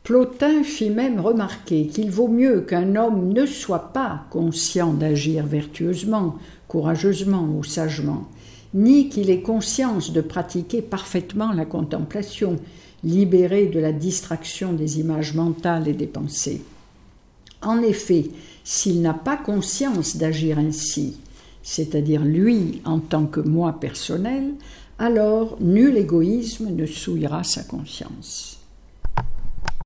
Plotin fit même remarquer qu'il vaut mieux qu'un homme ne soit pas conscient d'agir vertueusement, courageusement ou sagement, ni qu'il ait conscience de pratiquer parfaitement la contemplation, libéré de la distraction des images mentales et des pensées. En effet, s'il n'a pas conscience d'agir ainsi, c'est-à-dire lui en tant que moi personnel, alors nul égoïsme ne souillera sa conscience.